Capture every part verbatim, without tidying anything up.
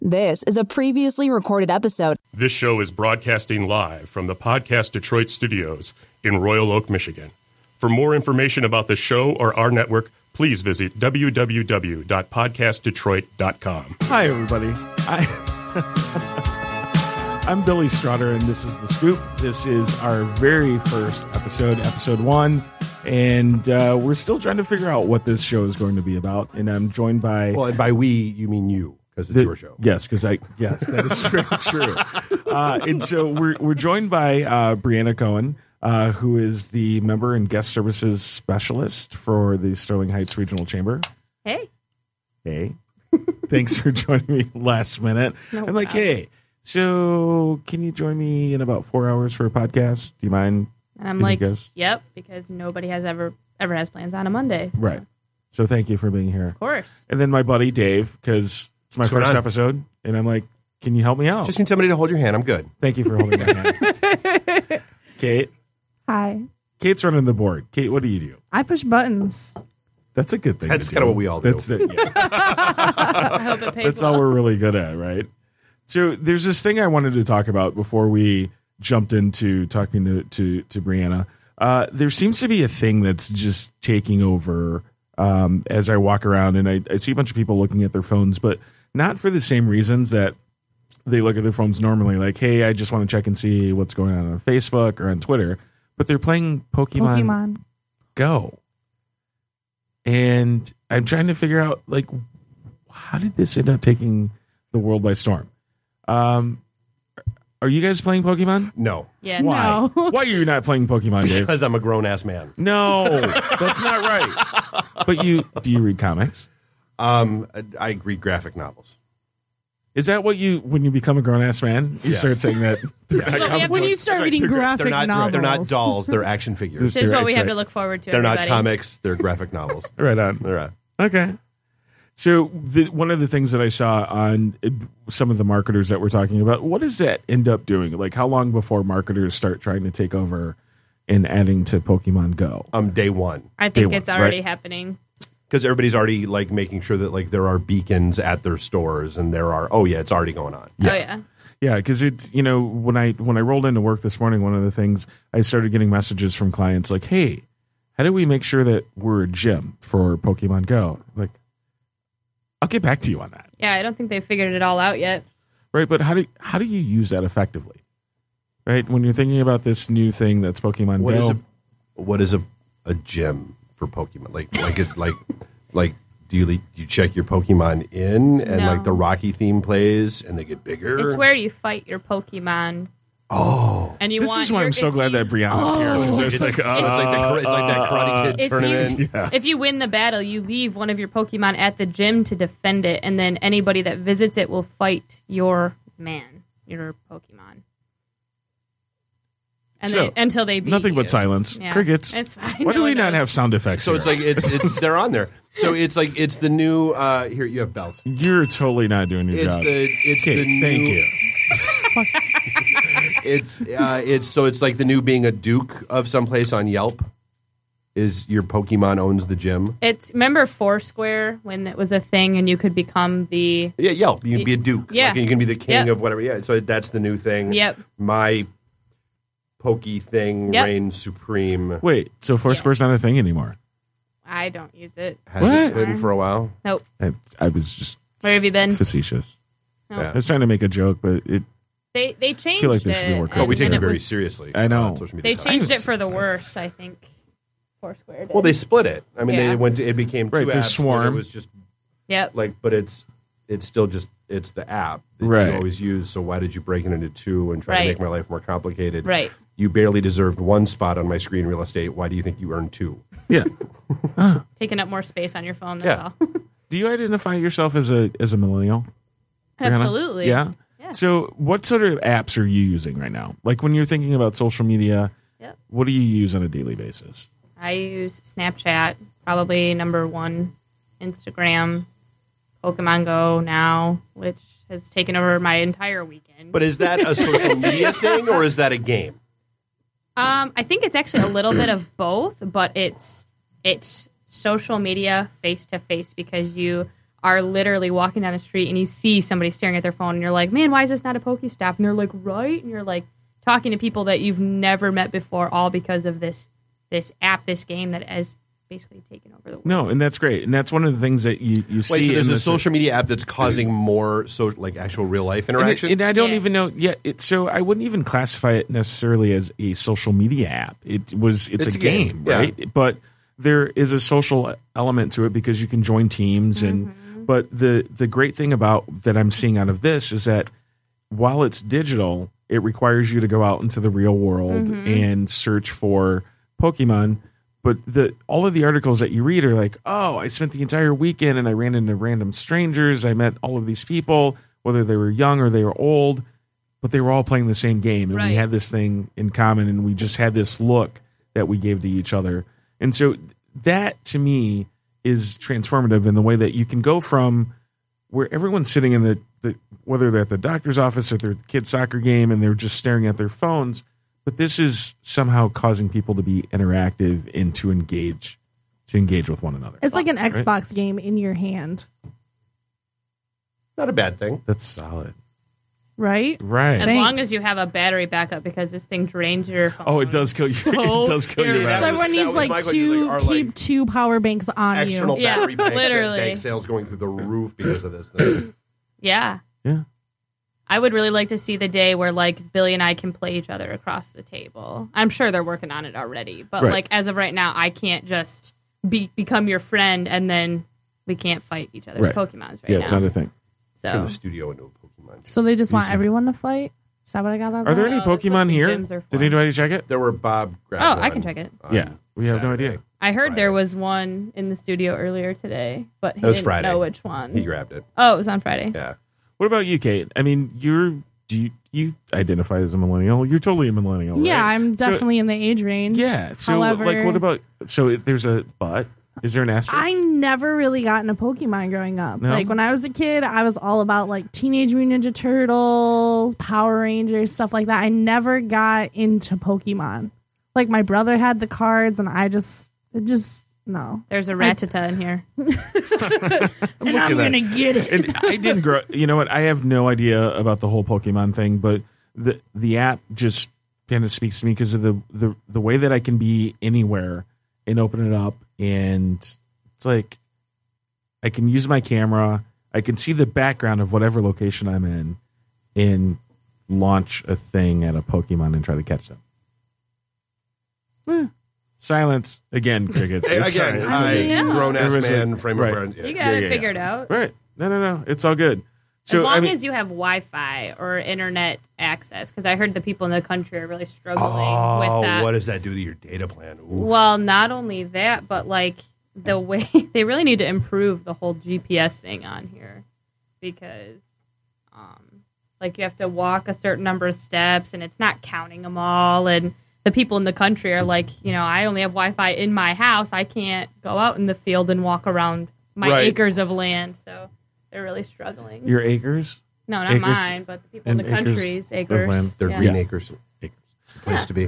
This is a previously recorded episode. This show is broadcasting live from the Podcast Detroit studios in Royal Oak, Michigan. For more information about the show or our network, please visit w w w dot podcast detroit dot com. Hi, everybody. I, I'm Billy Strutter, and this is The Scoop. This is our very first episode, episode one, and uh, we're still trying to figure out what this show is going to be about, and I'm joined by... Well, and by we, you mean you. Because it's The, your show. Yes, because I yes, that is very true. Uh, and so we're we're joined by uh, Brianna Cohen, uh, who is the member and guest services specialist for the Sterling Heights Regional Chamber. Hey. Hey. Thanks for joining me last minute. No I'm like, problem. hey, so can you join me in about four hours for a podcast? Do you mind? And I'm Can you like, guess? yep, because nobody has ever ever has plans on a Monday. So Right. So thank you for being here. Of course. And then my buddy Dave, because it's my What's going first on? episode, and I'm like, can you help me out? Just need somebody to hold your hand. I'm good. Thank you for holding my hand. Kate. Hi. Kate's running the board. Kate, what do you do? I push buttons. That's a good thing. That's to kinda do. what we all do. That's the, yeah. I hope it pays That's well. all we're really good at, right? So there's this thing I wanted to talk about before we jumped into talking to to, to Brianna. Uh, there seems to be a thing that's just taking over um, as I walk around, and I, I see a bunch of people looking at their phones, but not for the same reasons that they look at their phones normally. Like, hey, I just want to check and see what's going on on Facebook or on Twitter. But they're playing Pokemon, Pokemon. Go. And I'm trying to figure out, like, how did this end up taking the world by storm? Um, are you guys playing Pokemon? No. Yeah. Why? No. Why are you not playing Pokemon, Dave? Because I'm a grown-ass man. No, that's not right. But you, do you read comics? Um, I read graphic novels. Is that what you, when you become a grown-ass man, you Yes. start saying that? Yes. So we have When to- you start reading graphic They're not, novels. they're not dolls. They're action figures. This is what we Right, have right. to look forward to. They're not everybody. comics. They're graphic novels. Right on. They're uh, Okay. So the, one of the things that I saw on uh, some of the marketers that we're talking about, what does that end up doing? Like, how long before marketers start trying to take over and adding to Pokemon Go? um day one. I Day think one, it's already right? happening. Because everybody's already like making sure that like there are beacons at their stores, and there are. Oh yeah, it's already going on. Oh, yeah. Yeah, because it's, you know, when I when I rolled into work this morning, one of the things I started getting messages from clients like, hey, how do we make sure that we're a gym for Pokemon Go? Like, I'll get back to you on that. Yeah, I don't think they've figured it all out yet. Right, but how do how do you use that effectively? Right, when you're thinking about this new thing that's Pokemon What Go. is a what is a a gym for Pokemon? Like like it like like do you do you check your Pokemon in and No. like the Rocky theme plays and they get bigger? It's where you fight your Pokemon. Oh. And you This want is why your- I'm so if glad you- that Brianna's here. So It's it's, just it's, like, so it's like that, it's like that Karate Kid If you- tournament. yeah. If you win the battle, you leave one of your Pokemon at the gym to defend it, and then anybody that visits it will fight your man, your Pokemon. And So, they, until they beat nothing but you. silence. Yeah. Crickets. It's fine. Why do No we one not knows. have sound effects? So here? it's like it's it's they're on there. So it's like it's the new uh here you have bells. You're totally not doing your It's job. the it's Okay, the new thank you. It's uh it's so it's like the new being a duke of someplace on Yelp is your Pokemon owns the gym. It's remember Foursquare when it was a thing and you could become the Yeah, Yelp. You can be a duke. Yeah. Like, you can be the king Yep. of whatever. Yeah. So that's the new thing. Yep. My Pokey thing Yep. reigns supreme. Wait, so Foursquare's Yes. not a thing anymore? I don't use it. Has What? it been for a while? Nope. I, I was just Where have you been? facetious. No. Yeah. I was trying to make a joke, but it. They they changed feel like there should be it. more But we and- take and it very was- seriously. I know. on social media They times. changed it for the worse, I think. Foursquare did. Well, they split it. I mean, Yeah. they went. To, it became two Right, there's apps. but Swarm. It was just Yep. like, but it's it's still just it's the app that Right. you always use. So why did you break it into two and try Right. to make my life more complicated? Right. You barely deserved one spot on my screen real estate. Why do you think you earned two? Yeah. Taking up more space on your phone, that's Yeah. all. Do you identify yourself as a as a millennial? Brianna? Absolutely. Yeah? Yeah. So what sort of apps are you using right now? Like when you're thinking about social media, Yep. what do you use on a daily basis? I use Snapchat, probably number one, Instagram, Pokemon Go now, which has taken over my entire weekend. But is that a social media thing or is that a game? Um, I think it's actually a little bit of both, but it's it's social media face to face because you are literally walking down the street and you see somebody staring at their phone and you're like, man, why is this not a Pokestop? And they're like, right? And you're like talking to people that you've never met before, all because of this this app, this game that has basically taken over the world. No, and that's great. And that's one of the things that you, you see. Wait, so there's in a the social media app that's causing more so like actual real life And, interaction? it, and I don't Yes. even know. Yeah, it, so I wouldn't even classify it necessarily as a social media app. It was. It's, It's a, a game, game, yeah. right? But there is a social element to it because you can join teams. And but the the great thing about that I'm seeing out of this is that while it's digital, it requires you to go out into the real world and search for Pokemon. But the all of the articles that you read are like, oh, I spent the entire weekend and I ran into random strangers. I met all of these people, whether they were young or they were old, but they were all playing the same game. And we Right. had this thing in common and we just had this look that we gave to each other. And so that to me is transformative in the way that you can go from where everyone's sitting in the, the whether they're at the doctor's office or their kid's soccer game and they're just staring at their phones. But this is somehow causing people to be interactive and to engage, to engage with one another. It's like an Xbox game in your hand, Not a bad thing. That's solid, right? right? As Thanks. long as you have a battery backup, because this thing drains your phone. Oh, it does kill you. So It does kill your scary. battery. So everyone that needs was like my question, two, like, are, keep like, two power banks on External you. Yeah, battery bank, literally. bank sales going through the roof because of this thing. Yeah. Yeah. I would really like to see the day where like Billy and I can play each other across the table. I'm sure they're working on it already, but Right. like as of right now, I can't just be become your friend and then we can't fight each other's Right. Pokemons right Yeah, now. it's not a thing. Turn so the studio into a Pokemon. So they just want Decent. everyone to fight? Is that what I got out of Are there that? any No, that's what Pokemon the here? gyms are for. Did anybody check it? There were Bob grabbed Oh, I one can check it. on Yeah, we have no Saturday. idea. I heard there Friday. was one in the studio earlier today, but he It was didn't Friday. know which one. He grabbed it. Oh, it was on Friday. Yeah. What about you, Kate? I mean, you're do you, you identify as a millennial? You're totally a millennial, right? Yeah, I'm So- definitely in the age range. yeah. So, However, like, what about? So it- there's a but. Is there an asterisk? I never really got into Pokemon growing up. No? Like when I was a kid, I was all about like Teenage Mutant Ninja Turtles, Power Rangers, stuff like that. I never got into Pokemon. Like my brother had the cards, and I just, it just no. There's a Rattata in here. And I'm that. gonna get it. And I didn't grow. You know what? I have no idea about the whole Pokemon thing, but the the app just kind of speaks to me because of the, the the way that I can be anywhere and open it up, and it's like I can use my camera. I can see the background of whatever location I'm in, and launch a thing at a Pokemon and try to catch them. Eh. Silence again, crickets. Hey, It's again, all right. It's all I, good. Yeah. grown ass There was a- man, frame right. of reference. You Yeah. got Yeah, it yeah, figured out. Right? No, no, no. It's all good. So as long I mean, as you have Wi-Fi or internet access, because I heard the people in the country are really struggling Oh, with that. what does that do to your data plan? Oof. Well, not only that, but like the way they really need to improve the whole G P S thing on here, because um, like you have to walk a certain number of steps, and it's not counting them all. And the people in the country are like, you know, I only have Wi-Fi in my house. I can't go out in the field and walk around my Right. acres of land. So they're really struggling. your acres. no, not acres mine, but the people in the and acres country's of acres. land. They're yeah. green Yeah. acres. acres. It's the place to be.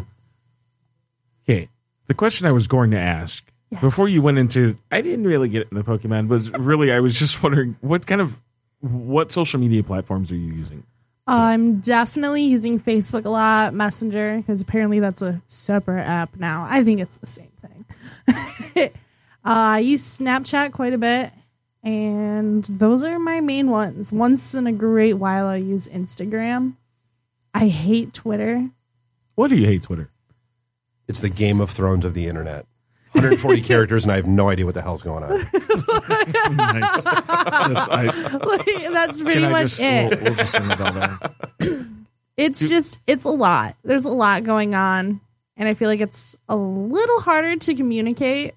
Okay. The question I was going to ask before you went into, I didn't really get into Pokemon. Was really, I was just wondering what kind of what social media platforms are you using? I'm definitely using Facebook a lot, Messenger, because apparently that's a separate app now. I think it's the same thing. uh, I use Snapchat quite a bit, and those are my main ones. Once in a great while, I use Instagram. I hate Twitter. What do you hate Twitter? It's the Game of Thrones of the internet. one hundred forty characters, and I have no idea what the hell's going on. Nice. That's, I, Like, that's pretty can I much just, it. We'll, we'll just ring the bell there. It's just, it's a lot. There's a lot going on, and I feel like it's a little harder to communicate.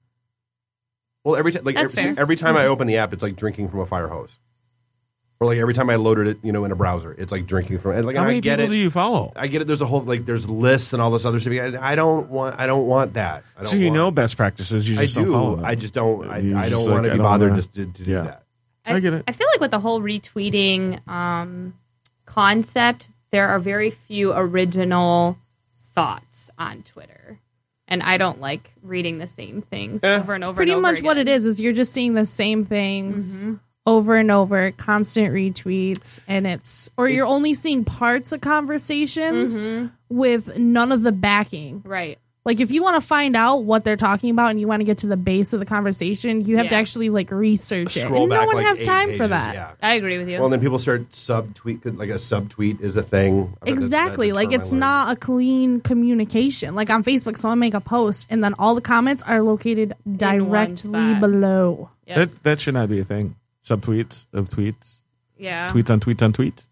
Well, every time, like That's every, fair. every time I open the app, it's like drinking from a fire hose. Or like every time I loaded it, you know, in a browser, it's like drinking from. And like How I many get people it. do you follow? I get it. There's a whole like there's lists and all this other stuff. I I don't want. I don't want that. I don't So you want, know best practices. You I just don't follow do. them. I just don't. I, You I just don't want like, to I be don't bothered wanna- just to, to do yeah. that. I get it. I feel like with the whole retweeting um, concept, there are very few original thoughts on Twitter. And I don't like reading the same things Eh. over and over Pretty and over much what it again. is, is you're just seeing the same things over and over, constant retweets, and it's or you're only seeing parts of conversations Mm-hmm. with none of the backing. Right. Like if you want to find out what they're talking about and you want to get to the base of the conversation, you have to Yeah. actually like research it. Scroll And no back one like has eight time for pages, that. Yeah. I agree with you. Well, and then people start subtweet, like a subtweet is a thing. I bet that's- Exactly. that's a Like term it's I learned. not a clean communication. Like on Facebook, someone make a post and then all the comments are located one directly spot. below. Yep. That that should not be a thing. Subtweets of tweets, yeah. tweets on tweets on tweets.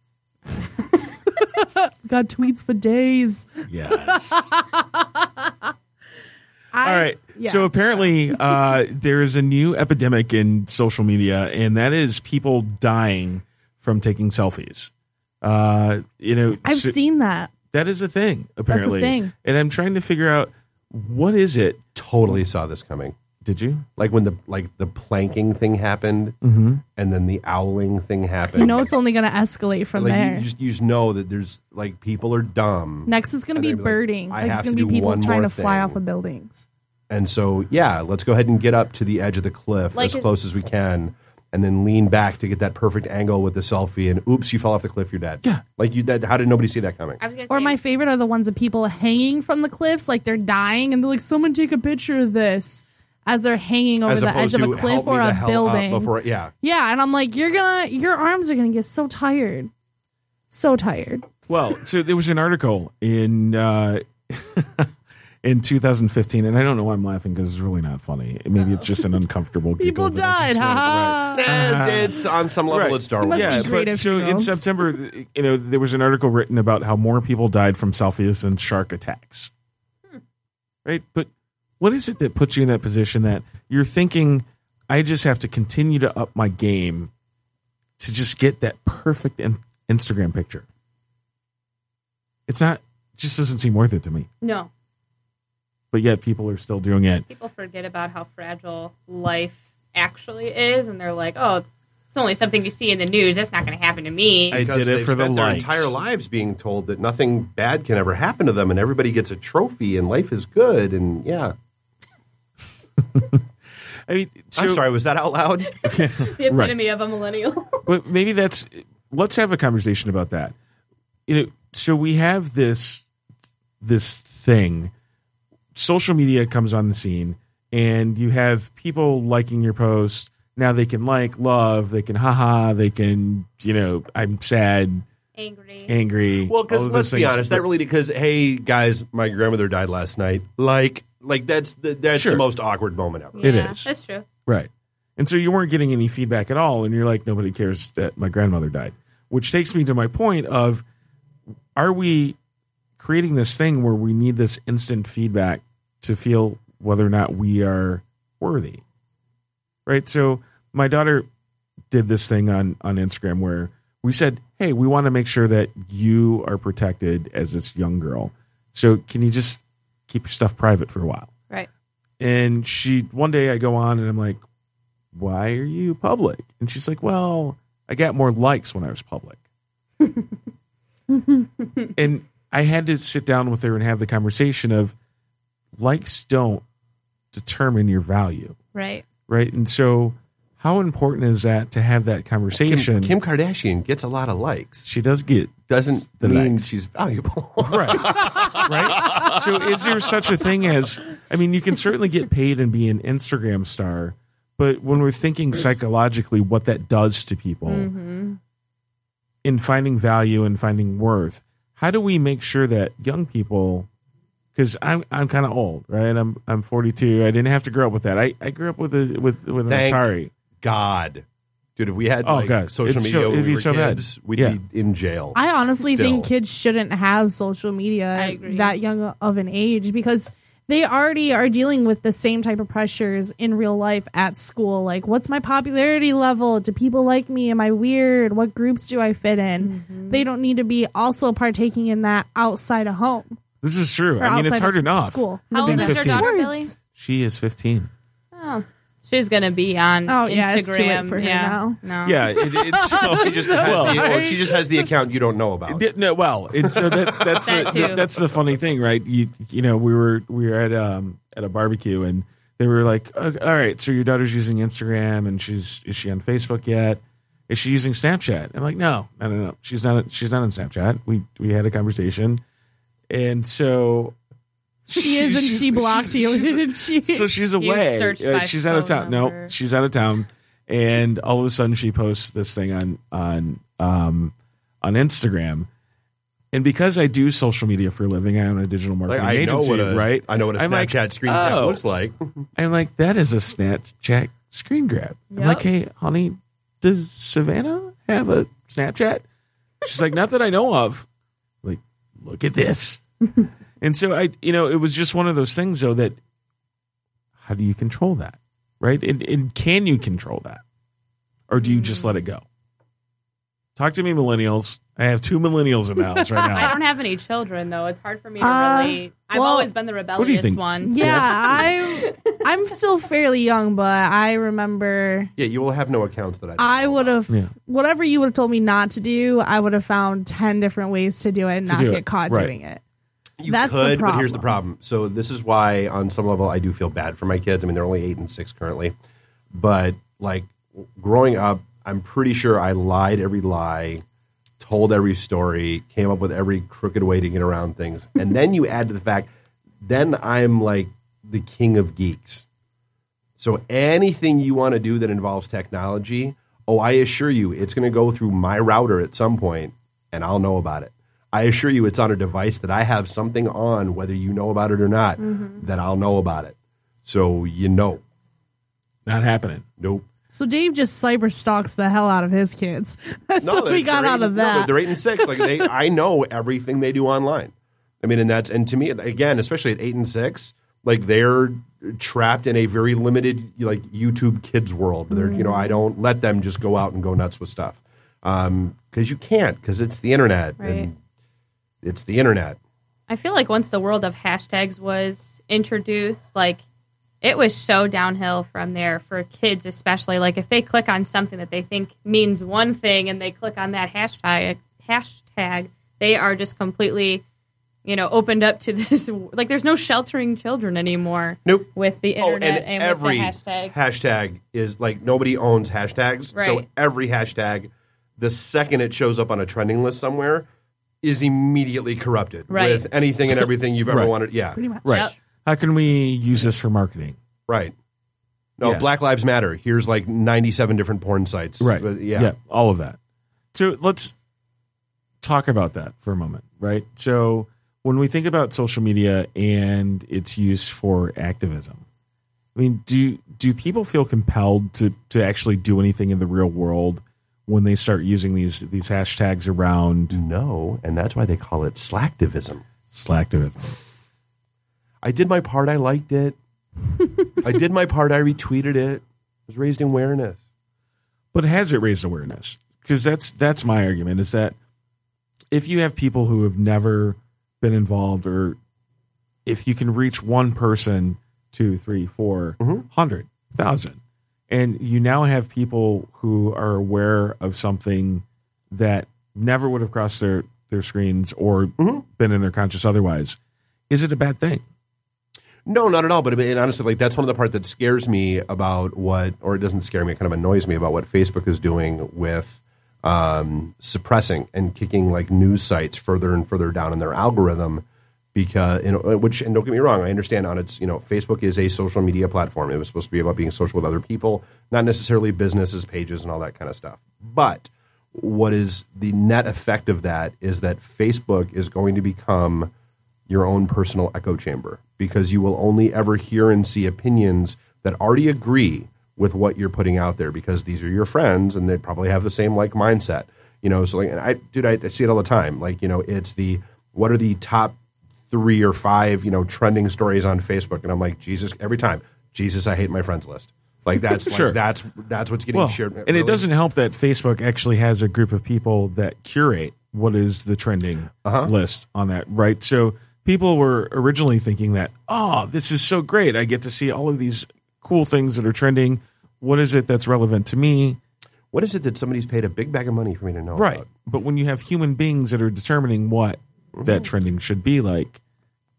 Got tweets for days. Yes. I, All right. yeah. So apparently, uh, there is a new epidemic in social media, and that is people dying from taking selfies. Uh, you know, I've so- seen that. that is a thing. Apparently, thing. and I'm trying to figure out what is it. Totally saw this coming. Did you? Like when the like the planking thing happened, Mm-hmm. and then the owling thing happened. You know it's only going to escalate from like there. you just, you just know that there's like people are dumb, Next is going to And be they'd be like, birding. I Like, it's have going to to be do people one trying more to fly thing. off of buildings. and so yeah, let's go ahead and get up to the edge of the cliff Like as it's- close as we can, and then lean back to get that perfect angle with the selfie. And oops, you fell off the cliff. You're dead. Yeah. Like you. That, how did nobody see that coming? I was gonna Or say, my favorite are the ones of people hanging from the cliffs, like they're dying, and they're like, "Someone take a picture of this," as they're hanging over As the edge opposed of a to cliff help me or the a hell up building. Before, yeah. Yeah, and I'm like, you're gonna, your arms are gonna get so tired, so tired. Well, so there was an article in uh, in two thousand fifteen, and I don't know why I'm laughing because it's really not funny. Maybe it's just an uncomfortable People giggle that I died. just went, Ha right. ha. Eh, it's on some level. Right. It's Star It Wars. must be Yeah, great but if so in funerals. September, you know, there was an article written about how more people died from selfies than shark attacks. Right? But what is it that puts you in that position that you're thinking, I just have to continue to up my game to just get that perfect in- Instagram picture? It's not, just doesn't seem worth it to me. no. But yet people are still doing it. People forget about how fragile life actually is, and they're like, "Oh, it's only something you see in the news. That's not going to happen to me." I Because did it they've for the spent their likes. entire lives being told that nothing bad can ever happen to them, and everybody gets a trophy, and life is good, and yeah. I mean, so, I'm sorry, was that out loud? the epitome of a millennial. But maybe that's, let's have a conversation about that. You know, so we have this this thing. Social media comes on the scene, and you have people liking your post. Now they can like, love, they can haha, they can, you know, I'm sad, Angry. angry. Well, because all of let's those be things. honest, that really because hey guys, my grandmother died last night. Like, like that's the, that's Sure. the most awkward moment ever. It Yeah, is. That's true. Right. And so you weren't getting any feedback at all, and you're like, nobody cares that my grandmother died. Which takes me to my point of, are we creating this thing where we need this instant feedback to feel whether or not we are worthy? Right? So my daughter did this thing on, on Instagram where we said, hey, we want to make sure that you are protected as this young girl. So can you just keep your stuff private for a while? Right. And she, one day I go on and I'm like, why are you public? And she's like, well, I got more likes when I was public. And I had to sit down with her and have the conversation of likes don't determine your value, Right. right? And so how important is that to have that conversation? Kim, Kim Kardashian gets a lot of likes. She does get Doesn't the mean likes. she's valuable. right, right. So, is there such a thing as? I mean, you can certainly get paid and be an Instagram star, but when we're thinking psychologically, what that does to people in finding value and finding worth, how do we make sure that young people? Because I'm I'm kind of old, right? I'm I'm forty-two. I didn't have to grow up with that. I, I grew up with a with with an Thank Atari. God, dude, if we had Oh, like, God. social It's media so- when it'd we be were so bad. kids, we'd Yeah. be in jail. I honestly Still. think kids shouldn't have social media I at agree. that young of an age because they already are dealing with the same type of pressures in real life at school. Like, what's my popularity level? Do people like me? Am I weird? What groups do I fit in? They don't need to be also partaking in that outside of home. This is true. Or I mean, it's outside hard of enough. School. How Being old is your fifteen. daughter, Words. Billy? She is fifteen. Oh, she's gonna be on. Oh, Instagram. yeah, it's too late for her yeah. now. No. Yeah, it, it's so, she just has well, the, or she just has the account you don't know about. Di- No, well, it's so that that's That the, too. that's the funny thing, right? You you know, we were we were at um at a barbecue and they were like, "All right, so your daughter's using Instagram, and she's is she on Facebook yet? Is she using Snapchat?" I'm like, "No, no, no, no. She's not. She's not on Snapchat. We we had a conversation, and so." She is, and she blocked you, didn't she? So she's You away. searched Uh, by she's out of phone town. No, number. she's out of town. And all of a sudden, she posts this thing on on um, on Instagram. And because I do social media for a living, I own a digital Like, marketing I know agency, what a right? I know what a I'm Snapchat like, screen cap oh. looks like. I'm like, that is a Snapchat screen grab. I'm Yep. like, hey, honey, does Savannah have a Snapchat? She's like, not that I know of. I'm like, look at this. And so I, you know, it was just one of those things, though, that how do you control that, right? And, and can you control that, or do you just let it go? Talk to me, millennials. I have two millennials in the house right now. I don't have any children, though. It's hard for me to Uh, really. I've well, always been the rebellious think? one. Yeah, I I'm still fairly young, but I remember Yeah, you will have no accounts that I. don't I know would about. have Yeah. whatever you would have told me not to do, I would have found ten different ways to do it and To not do get it, caught right. doing it. You That's the could, but here's the problem. problem. So this is why, on some level, I do feel bad for my kids. I mean, they're only eight and six currently, but like growing up, I'm pretty sure I lied every lie, told every story, came up with every crooked way to get around things, and then you add to the fact, then I'm like the king of geeks. So anything you want to do that involves technology, oh, I assure you, it's going to go through my router at some point, and I'll know about it. I assure you it's on a device that I have something on, whether you know about it or not, Mm-hmm. that I'll know about it. So you know. Not happening. Nope. So Dave just cyber stalks the hell out of his kids. That's what they're- we got they're out eight- of no, that. they're eight and six. Like they, I know everything they do online. I mean, and that's and to me, again, especially at eight and six, like they're trapped in a very limited like YouTube kids world. They're you know I don't let them just go out and go nuts with stuff um, because you can't because it's the internet Right. and it's the internet. I feel like once the world of hashtags was introduced, like it was so downhill from there for kids, especially. Like if they click on something that they think means one thing and they click on that hashtag, hashtag, they are just completely, you know, opened up to this. Like there's no sheltering children anymore. Nope. With the Oh, internet and, and, every with the hashtag. hashtag is like nobody owns hashtags. So Right. every hashtag, the second it shows up on a trending list somewhere, is immediately corrupted Right. with anything and everything you've ever Right. wanted. Yeah, Pretty much. Right. Yep. How can we use this for marketing? right. No, Yeah. Black Lives Matter. Here's like ninety-seven different porn sites. Right. But yeah. all of that. So let's talk about that for a moment, right? So when we think about social media and its use for activism, I mean, do do people feel compelled to to actually do anything in the real world when they start using these these hashtags around No, and that's why they call it slacktivism. slacktivism? I did my part. I liked it. I did my part. I retweeted it. It was raising awareness. But has it raised awareness? Because that's that's my argument is that if you have people who have never been involved, or if you can reach one person, two, three, four, hundred, thousand, and you now have people who are aware of something that never would have crossed their, their screens or been in their conscious otherwise, is it a bad thing? No, not at all. But it, honestly, like that's one of the part that scares me about what, or it doesn't scare me. It kind of annoys me about what Facebook is doing with um, suppressing and kicking like news sites further and further down in their algorithm. Because, you know, which, and don't get me wrong, I understand on its, you know, Facebook is a social media platform. It was supposed to be about being social with other people, not necessarily businesses, pages, and all that kind of stuff. But what is the net effect of that is that Facebook is going to become your own personal echo chamber, because you will only ever hear and see opinions that already agree with what you're putting out there, because these are your friends and they probably have the same like mindset, you know. So like, and I, dude, I, I see it all the time. Like, you know, it's the, what are the top three or five, you know, trending stories on Facebook? And I'm like, Jesus, every time, Jesus, I hate my friends list. Like that's, Sure. like, that's, that's what's getting Well, shared. and Really? it doesn't help that Facebook actually has a group of people that curate what is the trending Uh-huh. list on that, right? So people were originally thinking that, oh, this is so great. I get to see all of these cool things that are trending. What is it that's relevant to me? What is it that somebody's paid a big bag of money for me to know Right. about? But when you have human beings that are determining what that trending should be like,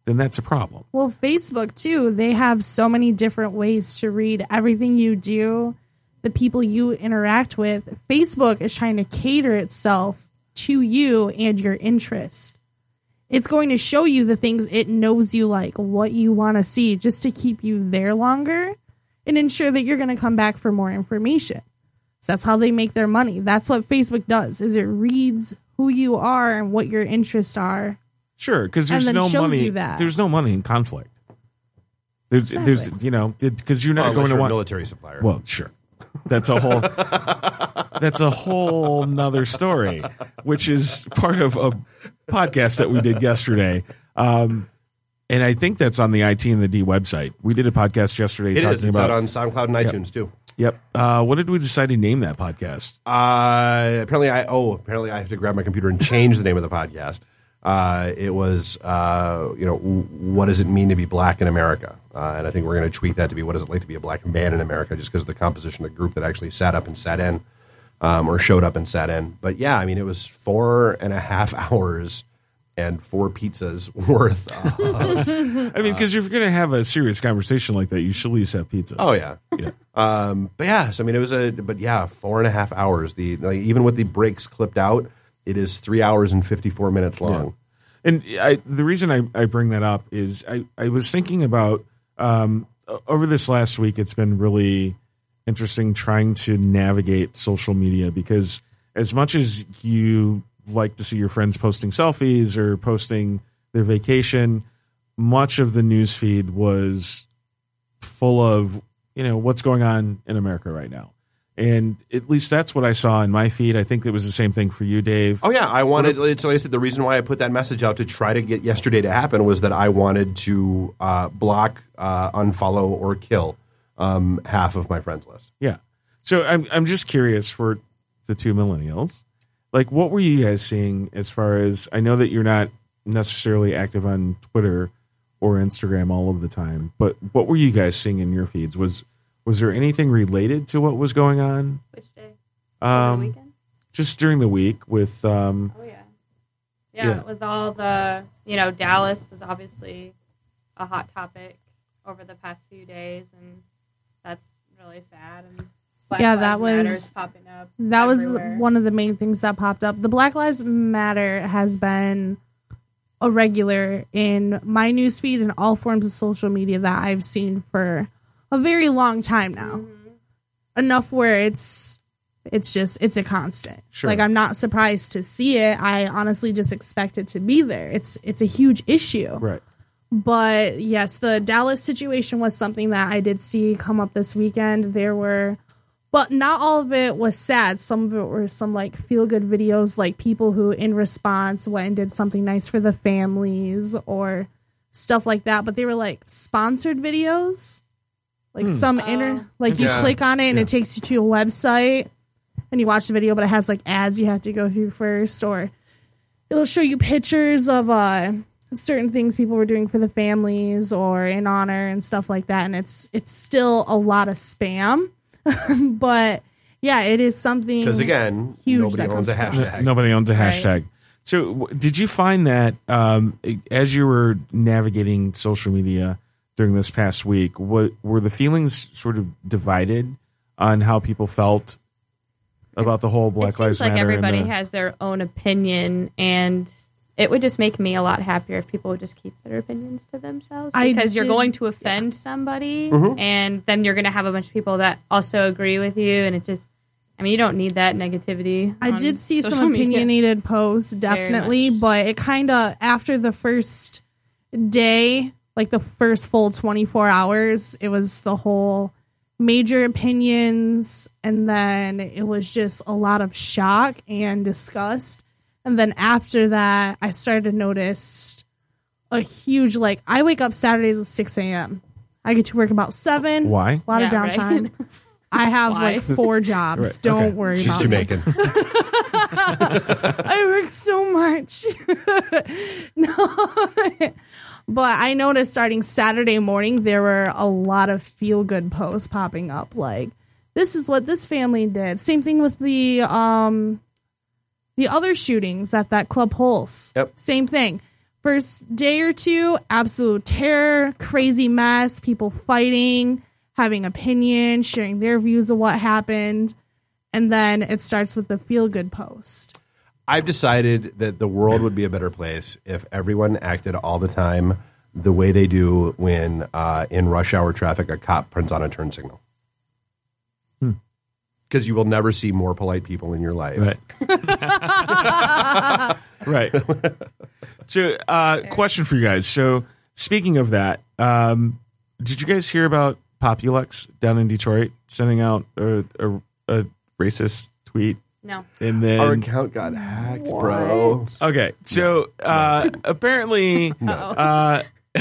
then that's a problem. Well, Facebook, too, they have so many different ways to read everything you do, the people you interact with. Facebook is trying to cater itself to you and your interest. It's going to show you the things it knows you like, what you want to see, just to keep you there longer and ensure that you're going to come back for more information. So that's how they make their money. That's what Facebook does, is it reads who you are and what your interests are. Sure, because And there's then no shows money. you that. There's no money in conflict. There's, Exactly. there's, you know, because you're not Well, going unless to you're a want. military supplier. Well, sure. That's a whole. that's a whole nother story, which is part of a podcast that we did yesterday. Um, and I think that's on the I T and the D website. We did a podcast yesterday it talking is. It's about. out on SoundCloud and iTunes too. Yep. Uh, what did we decide to name that podcast? Uh, apparently, I oh apparently I have to grab my computer and change the name of the podcast. Uh, it was uh, you know w- what does it mean to be black in America? Uh, and I think we're going to tweak that to be what does it like to be a black man in America? Just because of the composition of the group that actually sat up and sat in, um, or showed up and sat in. But yeah, I mean, it was four and a half hours and four pizzas worth of. I mean, because if you're going to have a serious conversation like that, you should at least have pizza. Oh yeah. Yeah. Um, but yeah, so I mean, it was a, but yeah, four and a half hours. The like, even with the breaks clipped out, it is three hours and fifty-four minutes long. And I, the reason I, I bring that up is I, I was thinking about um, over this last week, it's been really interesting trying to navigate social media, because as much as you like to see your friends posting selfies or posting their vacation, much of the news feed was full of, you know, what's going on in America right now. And at least that's what I saw in my feed. I think it was the same thing for you, Dave. Oh yeah, I wanted. It's like I said, the reason why I put that message out to try to get yesterday to happen was that I wanted to uh, block, uh, unfollow, or kill um, half of my friends list. Yeah. So I'm I'm just curious for the two millennials, like, what were you guys seeing as far as, I know that you're not necessarily active on Twitter or Instagram all of the time, but what were you guys seeing in your feeds? Was was there anything related to what was going on? Which day? Over the Um, weekend? just during the week with um, Oh yeah. yeah, yeah. It was all the you know Dallas was obviously a hot topic over the past few days, and that's really sad. And Black Yeah, Lives that was- Matter's popping up. That was everywhere. one of the main things that popped up. The Black Lives Matter has been a regular in my newsfeed and all forms of social media that I've seen for a very long time now. Mm-hmm. Enough where it's it's just it's a constant. Sure. Like, I'm not surprised to see it. I honestly just expect it to be there. It's it's a huge issue. right. But yes, the Dallas situation was something that I did see come up this weekend. There were, but not all of it was sad. Some of it were some like feel good videos, like people who in response went and did something nice for the families or stuff like that. But they were like sponsored videos, like some inter, like you Yeah. click on it and Yeah. it takes you to a website and you watch the video, but it has like ads you have to go through first, or it'll show you pictures of uh certain things people were doing for the families or in honor and stuff like that, and it's it's still a lot of spam. But yeah, it is something Because again, huge nobody that owns a comes across. hashtag. Nobody owns a Right. hashtag. So w- did you find that um, as you were navigating social media during this past week, what were the feelings sort of divided on how people felt about the whole Black it Lives seems like Matter? and everybody the- has their own opinion, and it would just make me a lot happier if people would just keep their opinions to themselves, I because you're did- going to offend somebody, Mm-hmm. and then you're going to have a bunch of people that also agree with you, and it just, I mean, you don't need that negativity. I on did see social some media. opinionated posts, definitely, much. but it kind of, after the first day, like the first full twenty-four hours, it was the whole major opinions, and then it was just a lot of shock and disgust. And then after that, I started to notice a huge, like, I wake up Saturdays at six a.m. I get to work about seven. Why? A lot of Yeah, right. downtime. I have Why? like four jobs. Right, Don't okay. worry She's about it. Jamaican. I work so much. No. But I noticed starting Saturday morning, there were a lot of feel-good posts popping up. Like, this is what this family did. Same thing with the um, the other shootings at that Club Pulse. Yep. Same thing. First day or two, absolute terror, crazy mess, people fighting, having opinions, sharing their views of what happened. And then it starts with the feel-good post. I've decided that the world would be a better place if everyone acted all the time the way they do when uh, in rush hour traffic a cop turns on a turn signal. Because you will never see more polite people in your life. Right. Right. So, uh, question for you guys. So, speaking of that, um, did you guys hear about Populux down in Detroit sending out a, a, a racist tweet? No. And then Our account got hacked, bro. okay, so uh, apparently, uh,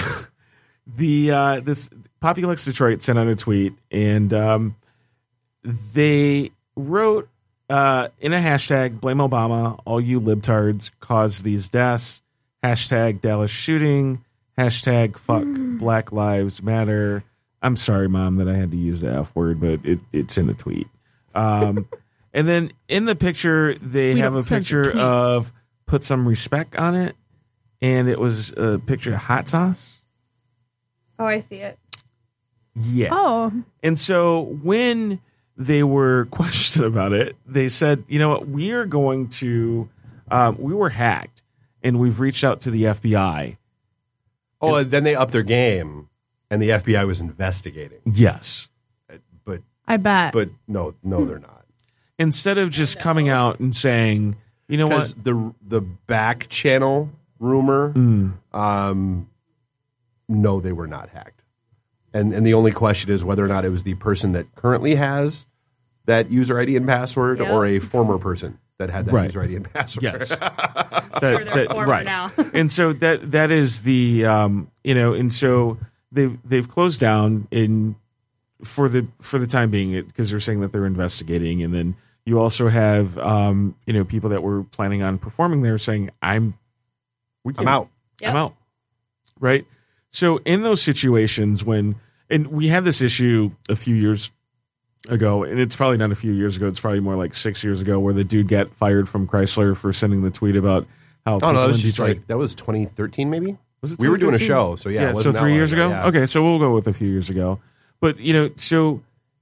the uh, this Populux Detroit sent out a tweet, and um, they wrote uh, in a hashtag, blame Obama, all you libtards caused these deaths, hashtag Dallas shooting, hashtag fuck Black Lives Matter. I'm sorry, Mom, that I had to use the F word, but it, it's in the tweet. Um, and then in the picture, they We have don't a censor picture tweets. of put some respect on it, and it was a picture of hot sauce. Oh, I see it. Yeah. Oh, And so when they were questioned about it, they said, you know what, we are going to, um, we were hacked and we've reached out to the F B I. Oh, and then they upped their game, and the F B I was investigating. Yes. But I bet. but no, no, they're not. Instead of just coming out and saying, you know Because what, the the back channel rumor, Mm. um, no, they were not hacked. And and the only question is whether or not it was the person that currently has that user I D and password, Yep. or a former person that had that Right. user I D and password. yes. that, Or they're that- former right. now. And so that that is the, um, you know, and so they've, they've closed down in for the for the time being because they're saying that they're investigating, and then you also have um, you know, people that were planning on performing there saying, I'm we I'm can't- out. Yep. I'm out. Right. So in those situations when, and we had this issue a few years ago, and it's probably not a few years ago, it's probably more like six years ago, where the dude got fired from Chrysler for sending the tweet about how Oh people no, that was in just Detroit- like that was twenty thirteen maybe. was it We were doing a twenty thirteen? show, so yeah, it so wasn't that three long years ago. yeah. Okay, so we'll go with a few years ago. But you know, so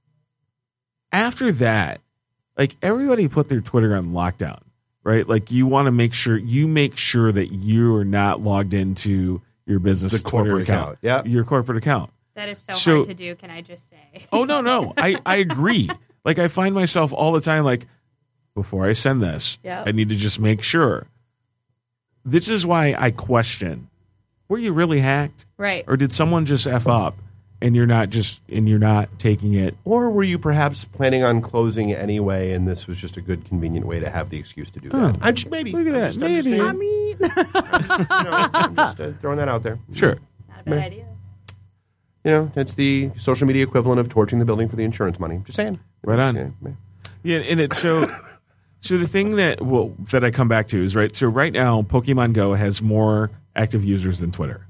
after that, like everybody put their Twitter on lockdown, right? Like you want to make sure you make sure that you are not logged into your business The Twitter corporate account, yeah. your corporate account. That is so, So- hard to do, can I just say? Oh no, no, I I agree. Like I find myself all the time like, before I send this, Yep. I need to just make sure. This is why I question: were you really hacked, Right. or did someone just f up, and you're not just and you're not taking it? Or were you perhaps planning on closing anyway, and this was just a good, convenient way to have the excuse to do that? Oh. I'm just maybe. Look at I'm that, just- I'm just maybe. saying, I mean, you know, I'm just uh, throwing that out there. Sure. Not a bad idea. You know, it's the social media equivalent of torching the building for the insurance money. Just saying. Right on. Just saying. Yeah, and it's so. So the thing that well that I come back to is right. So right now, Pokemon Go has more active users than Twitter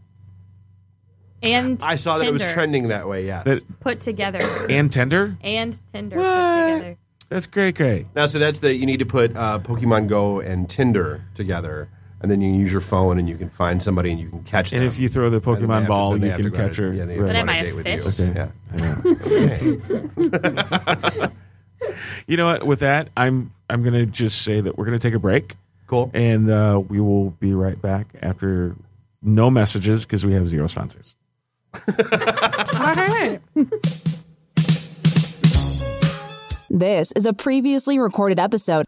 And I saw that it was Tinder trending that way. Yes. That- put together. and Tinder. And Tinder What? put together. That's great, great. now, so that's the you need to put uh, Pokemon Go and Tinder together, and then you can use your phone and you can find somebody and you can catch them. And if you throw the And then they Pokemon have to- ball, then they you have to can go catch on a- her. Yeah, they Right. But go am on a I a date with fish? you. Okay. Yeah. I know. I'm saying. You know what? With that, I'm I'm gonna just say that we're gonna take a break, Cool. and uh, we will be right back after no messages because we have zero sponsors. all right. This is a previously recorded episode.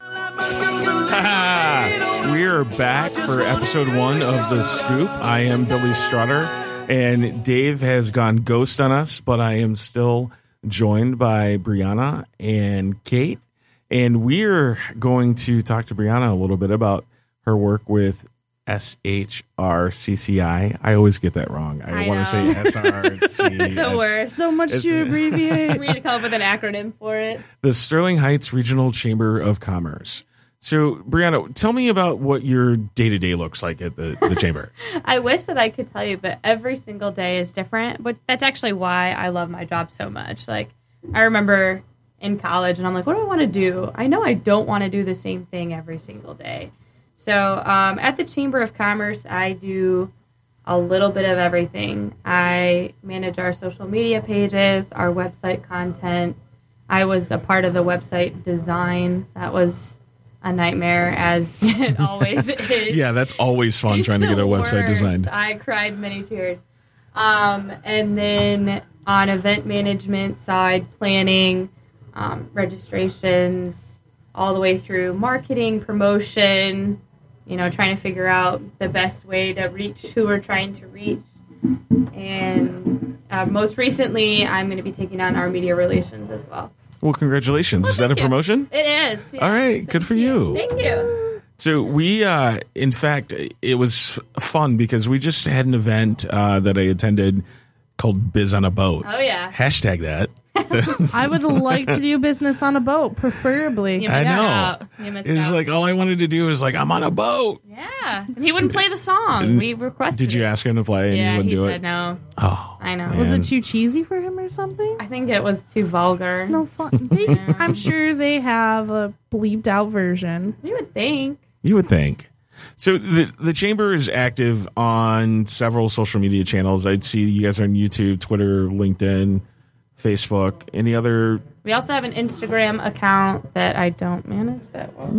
We are back for episode one of The Scoop. I am Billy Strutter, and Dave has gone ghost on us, but I am still joined by Brianna and Kate. And we're going to talk to Brianna a little bit about her work with S H R C C I. I always get that wrong. I, I want to know. say S R C. The worst. So much to abbreviate. We need to come up with an acronym for it. The Sterling Heights Regional Chamber of Commerce. So, Brianna, tell me about what your day-to-day looks like at the, the chamber. I wish that I could tell you, but every single day is different. But that's actually why I love my job so much. Like, I remember in college, and I'm like, what do I want to do? I know I don't want to do the same thing every single day. So um, at the Chamber of Commerce, I do a little bit of everything. I manage our social media pages, our website content. I was a part of the website design. That was a nightmare, as it always is. Yeah, that's always fun trying to get a website Worst. designed. I cried many tears. Um, and then on event management side, planning, um, registrations, all the way through marketing, promotion, you know, trying to figure out the best way to reach who we're trying to reach. And uh, most recently, I'm going to be taking on our media relations as well. Well, congratulations. Well, is that a thank you. promotion? It is. Yeah. All right, good for you. Thank you. So we, uh, in fact, it was f- fun because we just had an event uh, that I attended called Biz on a Boat. Oh, yeah. Hashtag that. I would like to do business on a boat, preferably. You I missed know. out. You missed It was out. like all I wanted to do was like, I'm on a boat. Yeah. And he wouldn't play the song. We requested Did you it. ask him to play and Yeah, he wouldn't he do said it? no. Oh, I know. Was man. it too cheesy for him or something? I think it was too vulgar. It's no fun. They, I'm sure they have a bleeped out version. You would think. You would think. So the the chamber is active on several social media channels. I'd see you guys are on YouTube, Twitter, LinkedIn, Facebook. Any other? We also have an Instagram account that I don't manage that well.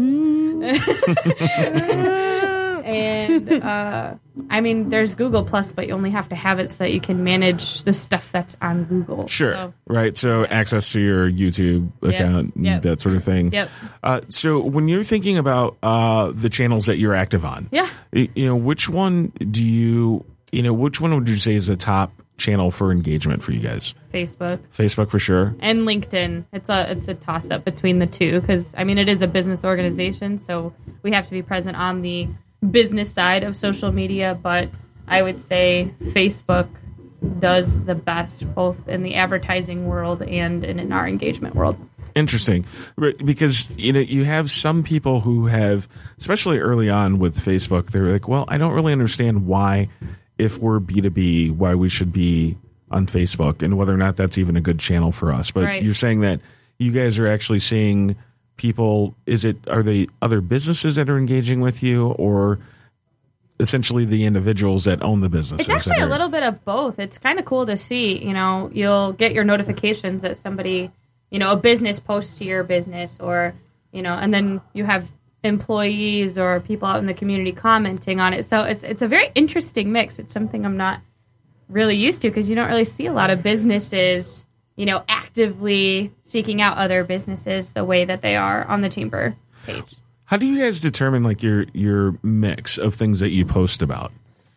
and uh, I mean, there's Google Plus, but you only have to have it so that you can manage the stuff that's on Google. Sure. So, Right. So access to your YouTube account, and Yep. that sort of thing. Yep. Uh, so when you're thinking about uh, the channels that you're active on, Yeah. y- you know, which one do you, you know, which one would you say is the top channel for engagement for you guys? Facebook Facebook for sure. and LinkedIn. It's a it's a toss up between the two because I mean it is a business organization, so we have to be present on the business side of social media. But I would say Facebook does the best both in the advertising world and in, in our engagement world. Interesting, Right, because you know you have some people who have, especially early on with Facebook, they're like, well, I don't really understand why, if we're B two B, why we should be on Facebook and whether or not that's even a good channel for us. But Right. you're saying that you guys are actually seeing people. Is it are they other businesses that are engaging with you, or essentially the individuals that own the businesses? It's actually that a are- little bit of both. It's kind of cool to see. You know, you'll get your notifications that somebody, you know, a business posts to your business, or you know, and then you have employees or people out in the community commenting on it. So it's it's a very interesting mix. It's something I'm not really used to because you don't really see a lot of businesses, you know, actively seeking out other businesses the way that they are on the chamber page. How do you guys determine like your your mix of things that you post about?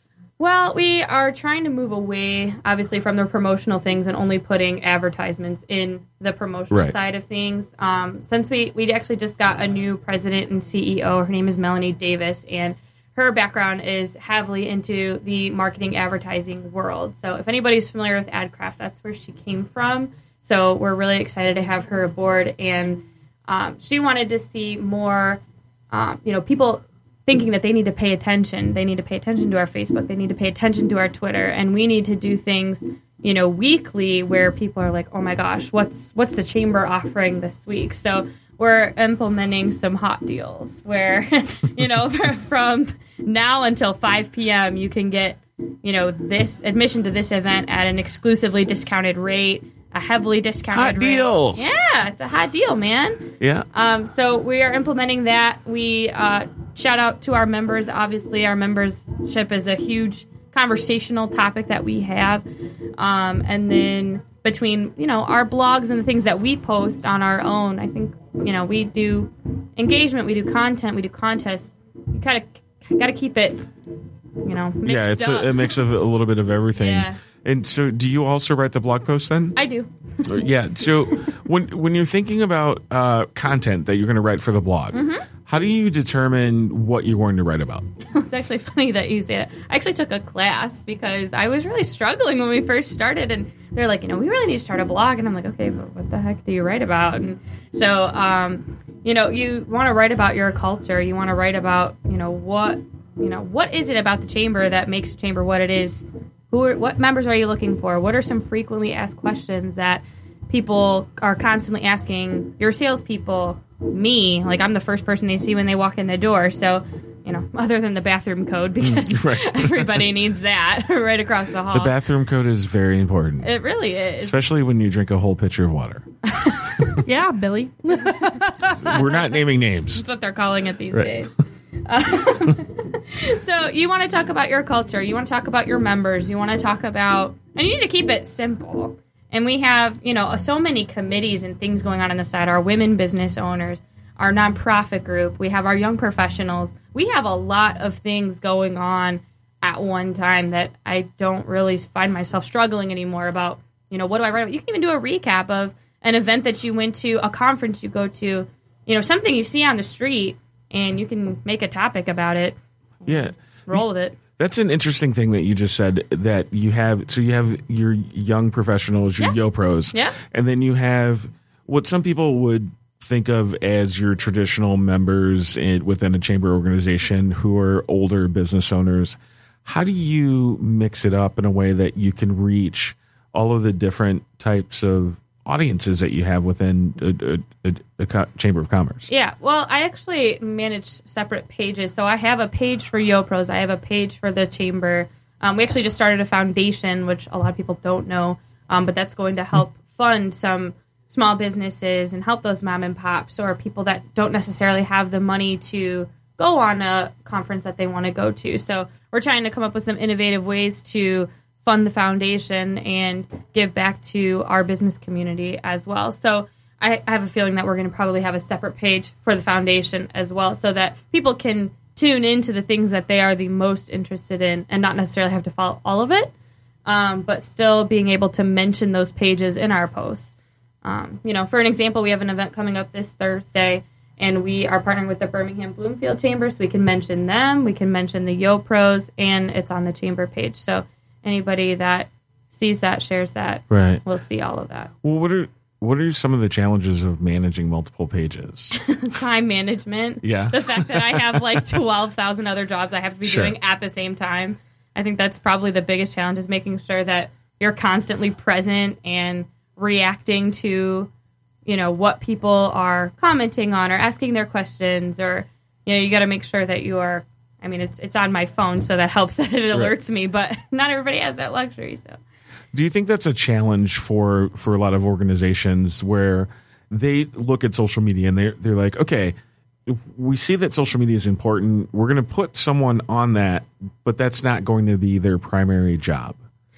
Well, we are trying to move away, obviously, from the promotional things and only putting advertisements in the promotional Right. side of things. Um, since we, we actually just got a new president and C E O, her name is Melanie Davis, and her background is heavily into the marketing advertising world. So if anybody's familiar with AdCraft, that's where she came from. So we're really excited to have her aboard, and um, she wanted to see more, um, you know, people thinking that they need to pay attention. They need to pay attention to our Facebook. They need to pay attention to our Twitter. And we need to do things, you know, weekly where people are like, oh my gosh, what's what's the chamber offering this week? So we're implementing some hot deals where, you know, from now until five p.m. you can get, you know, this admission to this event at an exclusively discounted rate, a heavily discounted Hot rate. deals. Yeah, it's a hot deal, man. Yeah. Um, so we are implementing that. We uh, shout out to our members. Obviously, our membership is a huge conversational topic that we have. Um, and then between, you know, our blogs and the things that we post on our own, I think, you know, we do engagement, we do content, we do contests. You kind of got to keep it, you know, mixed Yeah, it's up. a, a mix of a little bit of everything. Yeah. And so, do you also write the blog post then? I do. Yeah. So, when when you're thinking about uh, content that you're going to write for the blog, Mm-hmm. how do you determine what you're going to write about? It's actually funny that you say that. I actually took a class because I was really struggling when we first started, and they're like, you know, we really need to start a blog, and I'm like, okay, but what the heck do you write about? And so, um, you know, you want to write about your culture. You want to write about, you know, what, you know, what is it about the chamber that makes the chamber what it is? Who are, what members are you looking for? What are some frequently asked questions that people are constantly asking your salespeople? Me, like I'm the first person they see when they walk in the door. So, you know, other than the bathroom code, because Right. everybody needs that right across the hall. The bathroom code is very important, It really is. especially when you drink a whole pitcher of water. Yeah, Billy. We're not naming names. That's what they're calling it these Right. days. Um, so you want to talk about your culture. You want to talk about your members. You want to talk about, and you need to keep it simple. And we have, you know, so many committees and things going on on the side. Our women business owners, our nonprofit group. We have our young professionals. We have a lot of things going on at one time that I don't really find myself struggling anymore about, you know, what do I write about? You can even do a recap of an event that you went to, a conference you go to, you know, something you see on the street, and you can make a topic about it. Yeah. Roll with it. That's an interesting thing that you just said, that you have, so you have your young professionals, your Yeah. Yo Pros, Yeah. and then you have what some people would think of as your traditional members in, within a chamber organization who are older business owners. How do you mix it up in a way that you can reach all of the different types of audiences that you have within a, a, a, a co- chamber of commerce? Yeah, well, I actually manage separate pages. So I have a page for Yo Pros. I have a page for the chamber. Um, we actually just started a foundation, which a lot of people don't know, um, but that's going to help fund some small businesses and help those mom and pops or people that don't necessarily have the money to go on a conference that they want to go to. So we're trying to come up with some innovative ways to fund the foundation and give back to our business community as well. So I, I have a feeling that we're going to probably have a separate page for the foundation as well, so that people can tune into the things that they are the most interested in and not necessarily have to follow all of it, um, but still being able to mention those pages in our posts. Um, you know, for an example, we have an event coming up this Thursday, and we are partnering with the Birmingham Bloomfield Chamber, so we can mention them, we can mention the Yo Pros, and it's on the chamber page. So anybody that sees that, shares that, Right. will see all of that. Well, what are what are some of the challenges of managing multiple pages? Time management. Yeah. The fact that I have like twelve thousand other jobs I have to be Sure. doing at the same time. I think that's probably the biggest challenge, is making sure that you're constantly present and reacting to, you know, what people are commenting on or asking their questions, or, you know, you got to make sure that you are, I mean, it's it's on my phone, so that helps that it alerts me, but not everybody has that luxury. So Do you think that's a challenge for, for a lot of organizations where they look at social media and they're, they're like, okay, we see that social media is important. We're going to put someone on that, but that's not going to be their primary job.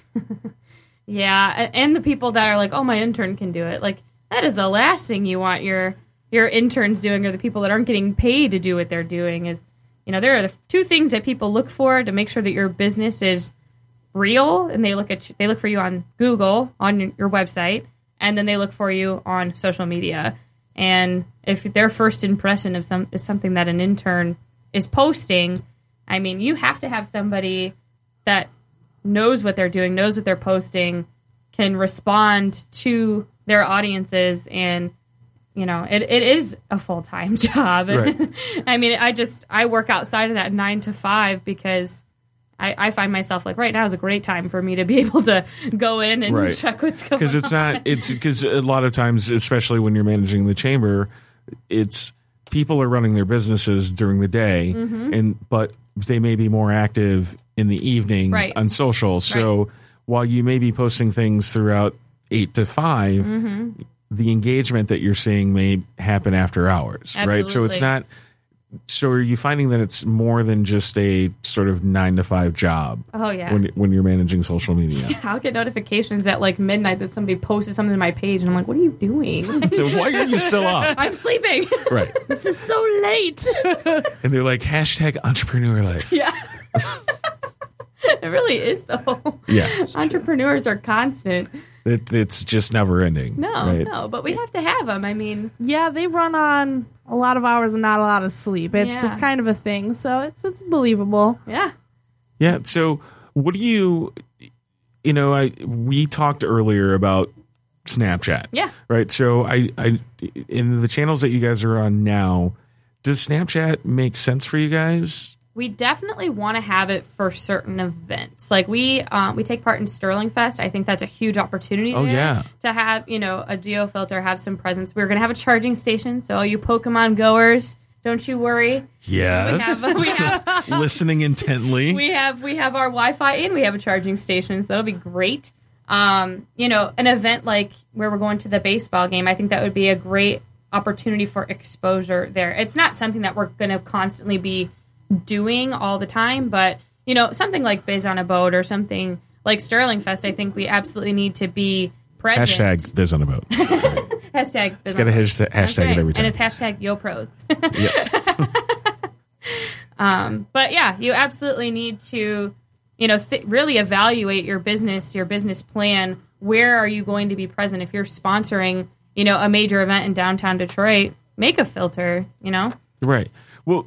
yeah, a- and the people that are like, oh, my intern can do it. Like, that is the last thing you want your your interns doing, or the people that aren't getting paid to do what they're doing. Is, you know, there are the two things that people look for to make sure that your business is real, and they look at they look for you on Google, on your website, and then they look for you on social media. And if their first impression of some is something that an intern is posting, I mean, you have to have somebody that knows what they're doing, knows what they're posting, can respond to their audiences, and, you know, it, it is a full-time job. Right. I mean, I just, I work outside of that nine to five because I, I find myself like right now is a great time for me to be able to go in and Right. check what's going on. Because it's not, it's because a lot of times, especially when you're managing the chamber, it's people are running their businesses during the day, Mm-hmm. and but they may be more active in the evening Right. on social. So while you may be posting things throughout eight to five, Mm-hmm. the engagement that you're seeing may happen after hours, right? So it's Absolutely. not. So are you finding that it's more than just a sort of nine to five job? Oh, yeah. When when you're managing social media, I'll get notifications at like midnight that somebody posted something to my page, and I'm like, what are you doing? why are you still up? I'm sleeping. Right. This is so late. And they're like, hashtag entrepreneur life. Yeah. It really is, though. Yeah, it's true. Entrepreneurs are constant. It, it's just never ending. No, right? no, but we have to have them. I mean, Yeah, they run on a lot of hours and not a lot of sleep. It's Yeah. it's kind of a thing, so it's it's believable. yeah. Yeah. So what do you, you know, I we talked earlier about Snapchat. Yeah. Right. So I, I, in the channels that you guys are on now, does Snapchat make sense for you guys? We definitely want to have it for certain events. Like we um, we take part in Sterling Fest. I think that's a huge opportunity Oh, there yeah. to have, you know, a geofilter, have some presence. We're going to have a charging station. So all you Pokemon goers, Don't you worry. Yes. We have, we have Listening intently. we have we have our Wi-Fi and we have a charging station, so that'll be great. Um, you know, an event like where we're going to the baseball game, I think that would be a great opportunity for exposure there. It's not something that we're going to constantly be doing all the time, but you know, something like Biz on a Boat or something like Sterling Fest, I think we absolutely need to be present. Hashtag Biz on a Boat. Hashtag Biz It's got on a a Boat. hashtag, That's hashtag right. it every time. And it's hashtag YoPros. Yes. Um, but yeah, you absolutely need to, you know, th- really evaluate your business, your business plan. Where are you going to be present? If you're sponsoring, you know, a major event in downtown Detroit, make a filter, you know? Right. Well,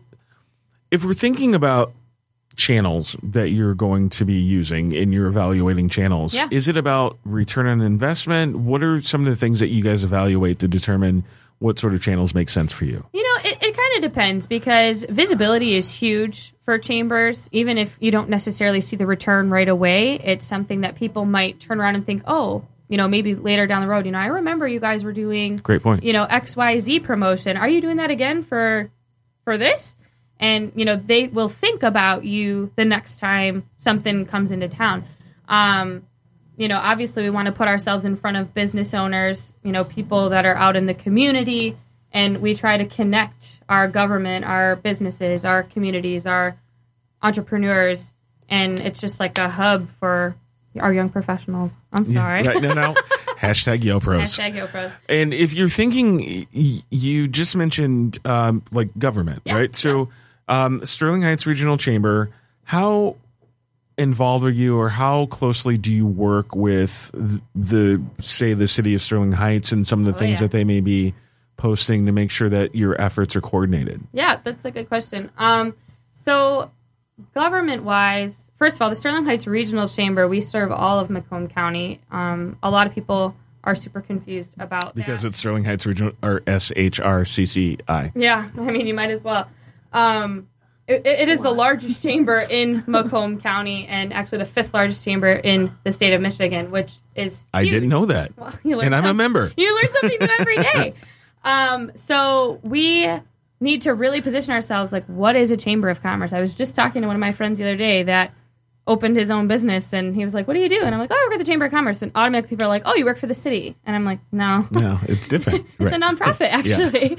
if we're thinking about channels that you're going to be using and you're evaluating channels, Yeah. is it about return on investment? What are some of the things that you guys evaluate to determine what sort of channels make sense for you? You know, it, it kind of depends because visibility is huge for chambers. Even if you don't necessarily see the return right away, it's something that people might turn around and think, oh, you know, maybe later down the road, you know, I remember you guys were doing, Great point. you know, X Y Z promotion. Are you doing that again for for this? And, you know, they will think about you the next time something comes into town. Um, you know, obviously we want to put ourselves in front of business owners, you know, people that are out in the community, and we try to connect our government, our businesses, our communities, our entrepreneurs, and it's just like a hub for our young professionals. I'm sorry. Yeah, right, no, no. Hashtag YoPros. Hashtag YoPros. And if you're thinking, y- you just mentioned um, like government, Yeah, right? So um, Sterling Heights Regional Chamber, how involved are you, or how closely do you work with the, the say the city of Sterling Heights and some of the Oh, things yeah. that they may be posting to make sure that your efforts are coordinated? Yeah, that's a good question. Um, so government-wise, first of all, the Sterling Heights Regional Chamber, we serve all of Macomb County. Um, a lot of people are super confused about Because that. it's Sterling Heights Regional, or S H R C C I. Yeah, I mean, you might as well. Um, it, it is the largest chamber in Macomb County, and actually the fifth largest chamber in the state of Michigan, which is I huge. didn't know that. Well, you learn And I'm a some- member. You learn something new every day. Um, so we need to really position ourselves like, what is a chamber of commerce? I was just talking to one of my friends the other day that opened his own business, and he was like, what do you do? And I'm like, oh, I work at the Chamber of Commerce. And automatically people are like, oh, you work for the city. And I'm like, no. No, it's different. It's a nonprofit, actually.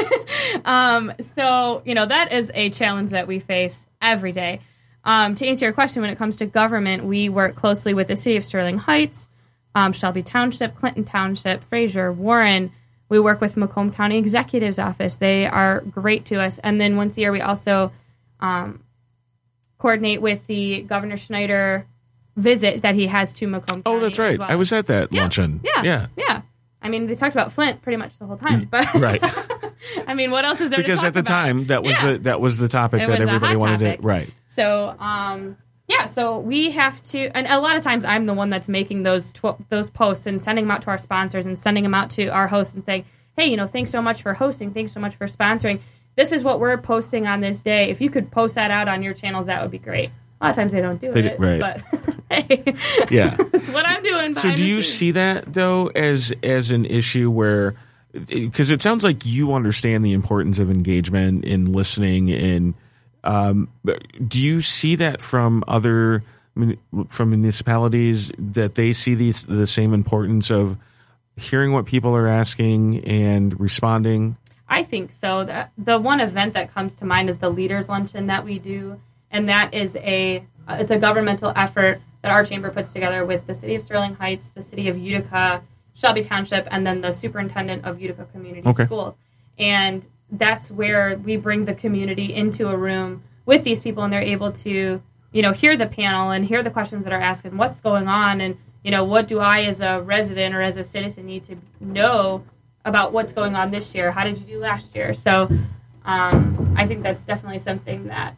um, so, you know, that is a challenge that we face every day. Um, to answer your question, when it comes to government, we work closely with the city of Sterling Heights, um, Shelby Township, Clinton Township, Fraser, Warren. We work with Macomb County Executive's Office. They are great to us. And then once a year, we also um, coordinate with the Governor Schneider visit that he has to Macomb County. Oh, that's as right. well. I was at that Yeah, luncheon. Yeah, Yeah. yeah. I mean, they talked about Flint pretty much the whole time, but Right. I mean, what else is there to Because talk at the about? time that was Yeah. the that was the topic It that was a everybody hot wanted topic. to right. So, um, yeah, so we have to, and a lot of times I'm the one that's making those tw- those posts and sending them out to our sponsors and sending them out to our hosts and saying, hey, you know, thanks so much for hosting, thanks so much for sponsoring. This is what we're posting on this day. If you could post that out on your channels, that would be great. A lot of times they don't do They it, do- right. but hey, Yeah. that's what I'm doing. So behind do the you scenes. see that though as as an issue where, because it sounds like you understand the importance of engagement and listening, and um, do you see that from other from municipalities that they see these the same importance of hearing what people are asking and responding? I think so. The, the one event that comes to mind is the Leaders Luncheon that we do, and that is a it's a governmental effort that our chamber puts together with the city of Sterling Heights, the city of Utica, Shelby Township, and then the superintendent of Utica Community Okay. Schools. And that's where we bring the community into a room with these people, and they're able to, you know, hear the panel and hear the questions that are asked and what's going on, and you know, what do I as a resident or as a citizen need to know about what's going on this year? How did you do last year? So um, I think that's definitely something that,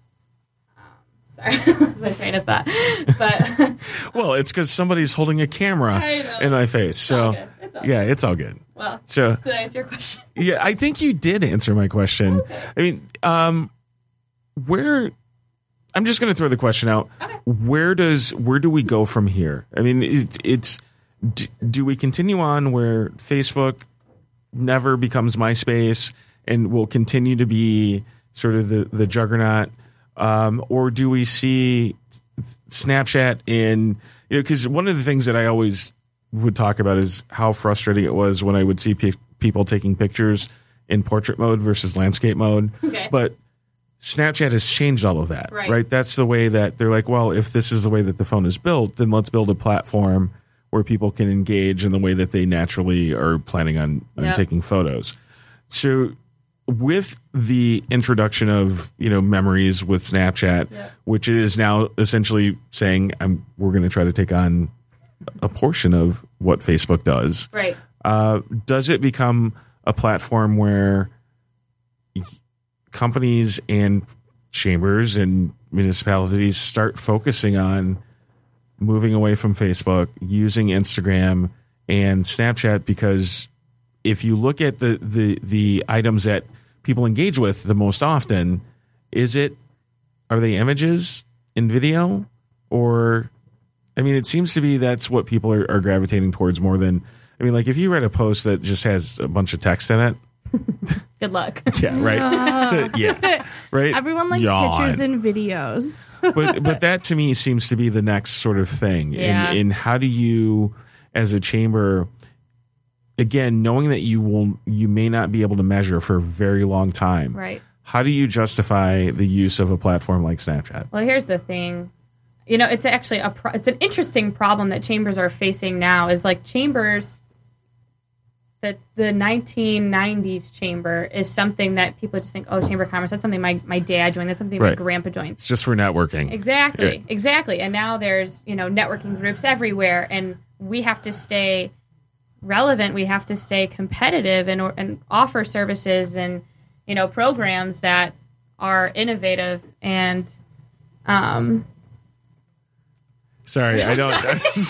um, sorry, that's my train of thought. But Well, it's because somebody's holding a camera I know. in my face. So all good. It's all yeah, it's all good. well, So did I answer your question? yeah, I think you did answer my question. I mean, um, where I'm just going to throw the question out. Okay. Where does where do we go from here? I mean, it's it's do, do we continue on where Facebook never becomes MySpace and will continue to be sort of the, the juggernaut? Um, or do we see Snapchat in, you know, because one of the things that I always would talk about is how frustrating it was when I would see pe- people taking pictures in portrait mode versus landscape mode. Okay. But Snapchat has changed all of that, Right. right? That's the way that they're like, well, if this is the way that the phone is built, then let's build a platform where people can engage in the way that they naturally are planning on, on Yep. taking photos. So with the introduction of, you know, memories with Snapchat, Yep. which is now essentially saying I'm, we're going to try to take on a portion of what Facebook does. Right. Uh, does it become a platform where companies and chambers and municipalities start focusing on moving away from Facebook, using Instagram and Snapchat? Because if you look at the, the, the items that people engage with the most often, is it, are they images in video? Or, I mean, it seems to be that's what people are, are gravitating towards more than, I mean, like if you read a post that just has a bunch of text in it, Good luck. yeah, right. So, yeah, right. Everyone likes Yawn. pictures and videos. but but that to me seems to be the next sort of thing. Yeah. In, in how do you, as a chamber, again, knowing that you will, you may not be able to measure for a very long time. Right. How do you justify the use of a platform like Snapchat? Well, here's the thing. You know, it's actually a pro- it's an interesting problem that chambers are facing now. Is like chambers. The the nineteen nineties chamber is something that people just think, oh, chamber of commerce. That's something my, my dad joined. That's something my Right. grandpa joined. It's just for networking. Exactly, Yeah. exactly. And now there's, you know, networking groups everywhere, and we have to stay relevant. We have to stay competitive and or, and offer services and, you know, programs that are innovative and um Sorry, I don't.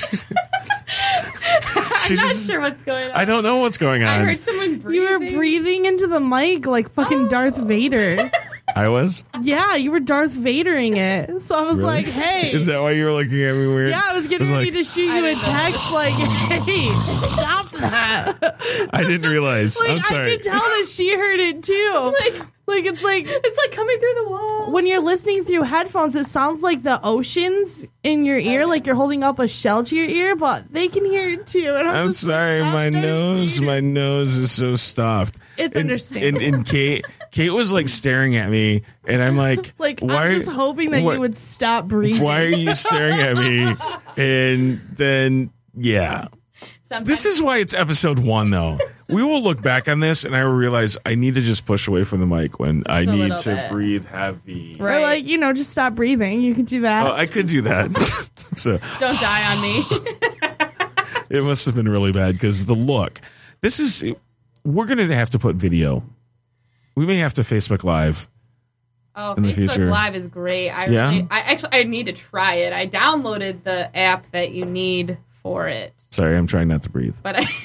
She I'm not just- sure what's going on. I don't know what's going I on. heard someone breathing. You were breathing into the mic like fucking Darth Vader. I was. Yeah, you were Darth Vadering it. So I was Really? like, hey. Is that why you were looking at me weird? Yeah, I was getting I ready like, to shoot you a text like, hey, stop that. I didn't realize. Like, I'm I sorry. could tell that she heard it too. Like- Like, it's like, It's like coming through the wall. when you're listening through headphones, it sounds like the oceans in your ear, like you're holding up a shell to your ear, but they can hear it too. And I'm, I'm just like, sorry, stop my Darth nose, Vader. my nose is so stuffed. It's and, understandable. And, and Kate, Kate was like staring at me, and I'm like, Like, why, I'm just hoping that what- you would stop breathing. Why are you staring at me? And then, yeah, Sometimes this is why it's episode one, though. We will look back on this, and I will realize I need to just push away from the mic when I a need little to bit. breathe heavy. Right. Or like, you know, just stop breathing. You can do that. Oh, I could do that. So don't die on me. it must have been really bad because the look. This is. We're going to have to put video. We may have to Facebook Live. Oh, In the Facebook future. Live is great. I Yeah? really, I actually, I need to try it. I downloaded the app that you need for it, Sorry, I'm trying not to breathe. but I.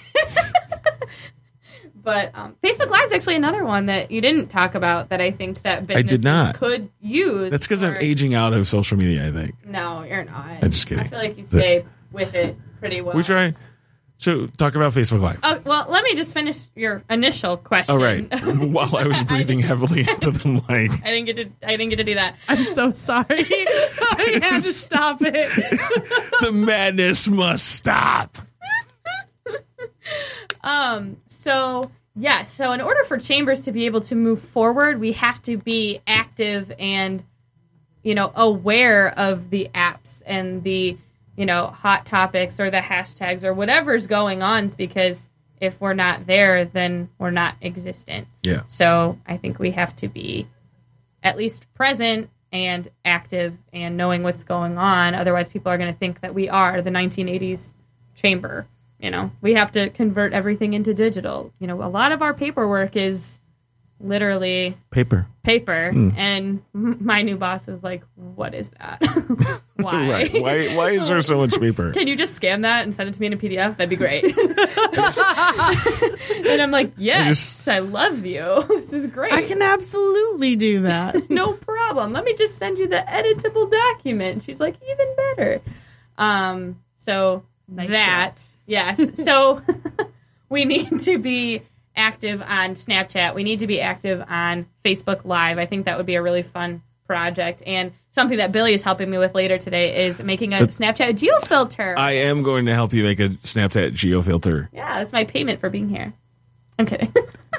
But um, Facebook Live is actually another one that you didn't talk about that I think that businesses did not. could use. That's because I'm for- aging out of social media, I think. No, you're not. I'm just kidding. I feel like you stay with it pretty well. We try. So, talk about Facebook Live. Oh, well, let me just finish your initial question. All right. While I was breathing heavily into the mic. I didn't get to. I didn't get to do that. I'm so sorry. I had to stop it. The madness must stop. Um. So yes. So in order for chambers to be able to move forward, we have to be active and, you know, aware of the apps and the, you know, hot topics or the hashtags or whatever's going on. Because if we're not there, then we're not existent. Yeah. So I think we have to be at least present and active and knowing what's going on. Otherwise, people are going to think that we are the nineteen eighties chamber. You know, we have to convert everything into digital. You know, a lot of our paperwork is literally Paper. paper. And m- my new boss is like, what is that? Why? Right. Why, why is there so much paper? Can you just scan that and send it to me in a P D F? That'd be great. And I'm like, yes, just- I love you. This is great. I can absolutely do that. No problem. Let me just send you the editable document. She's like, even better. Um, so Nice that, yes. So we need to be active on Snapchat. We need to be active on Facebook Live. I think that would be a really fun project. And something that Billy is helping me with later today is making a Snapchat geofilter. I am going to help you make a Snapchat geofilter. Yeah, that's my payment for being here. I'm kidding.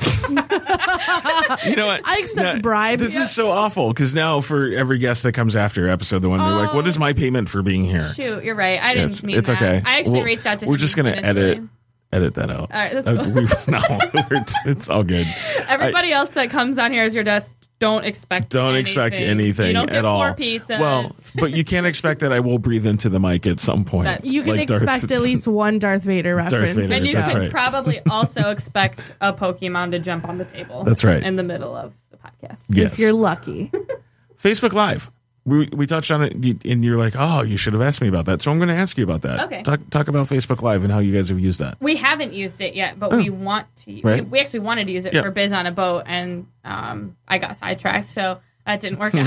You know what? I accept Now, bribes. This is so awful because now for every guest that comes after episode, the one they're like, "What is my payment for being here?" Shoot, you're right. I didn't It's, mean it's that. okay. I actually We'll- reached out to We're him just gonna initially. edit edit that out. All right, that's Uh, cool. we've- no, it's, it's all good. Everybody else that comes on here as your desk, don't expect Don't anything. expect anything you don't get at all. Four pizzas. Well, but you can't expect that I will breathe into the mic at some point. That- You can Like Darth- expect at least one Darth Vader reference. Vader, and you that's can right. probably also expect a Pokemon to jump on the table. That's right. In the middle of the podcast. Yes. If you're lucky. Facebook Live. We we touched on it, and you're like, "Oh, you should have asked me about that." So I'm going to ask you about that. Okay. Talk talk about Facebook Live and how you guys have used that. We haven't used it yet, but we want to. Right. We, we actually wanted to use it Yeah. for Biz on a Boat, and um, I got sidetracked, so that didn't work out.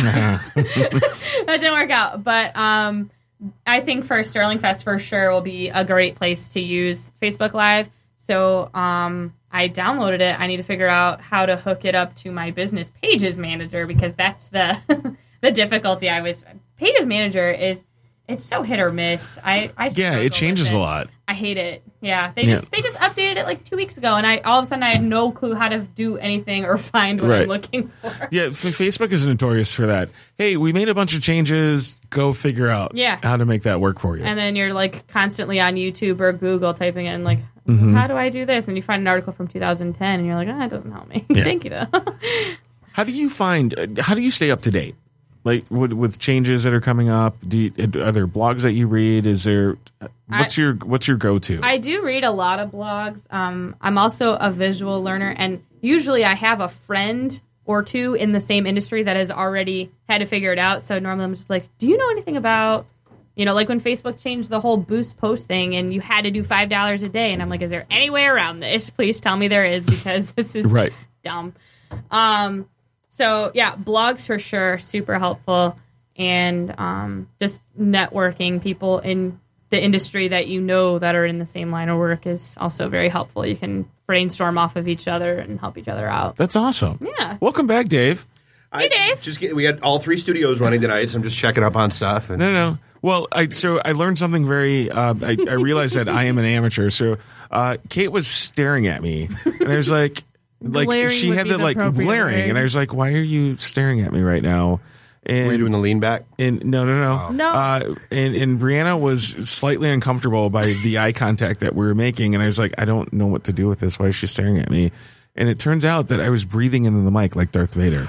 that didn't work out. But um, I think for Sterling Fest for sure will be a great place to use Facebook Live. So um, I downloaded it. I need to figure out how to hook it up to my business pages manager because that's the the difficulty. I was pages manager is it's so hit or miss. I, I Yeah, struggle it changes with a it. lot. I hate it. Yeah, they Yeah. just they just updated it like two weeks ago, and I all of a sudden I had no clue how to do anything or find what Right. I'm looking for. Yeah, f- Facebook is notorious for that. Hey, we made a bunch of changes. Go figure out Yeah. how to make that work for you. And then you're like constantly on YouTube or Google typing in like, Mm-hmm. how do I do this? And you find an article from two thousand ten, and you're like, ah, it doesn't help me. Yeah. Thank you though. How do you find? uh, How do you stay up to date? Like with, with changes that are coming up. Do you, are there blogs that you read? Is there? What's I- your What's your go to? I do read a lot of blogs. Um, I'm also a visual learner, and usually I have a friend or two in the same industry that has already had to figure it out. So normally I'm just like, do you know anything about, you know, like when Facebook changed the whole boost post thing and you had to do five dollars a day. And I'm like, is there any way around this? Please tell me there is because this is Right. dumb. Um, so yeah, blogs for sure, super helpful. And um, just networking people in the industry that you know that are in the same line of work is also very helpful. You can brainstorm off of each other and help each other out. That's awesome. Yeah. Welcome back, Dave. I Dave. Just get, we had all three studios running tonight, so I'm just checking up on stuff. And No, no. Well, I so I learned something very. Uh, I, I realized that I am an amateur. So uh, Kate was staring at me, and I was like, like Glaring she would had be the the like appropriate glaring, word. and I was like, why are you staring at me right now? And were you doing the lean back? And no, no, no, No. Uh, and and Brianna was slightly uncomfortable by the eye contact that we were making, and I was like, I don't know what to do with this. Why is she staring at me? And it turns out that I was breathing into the mic like Darth Vader.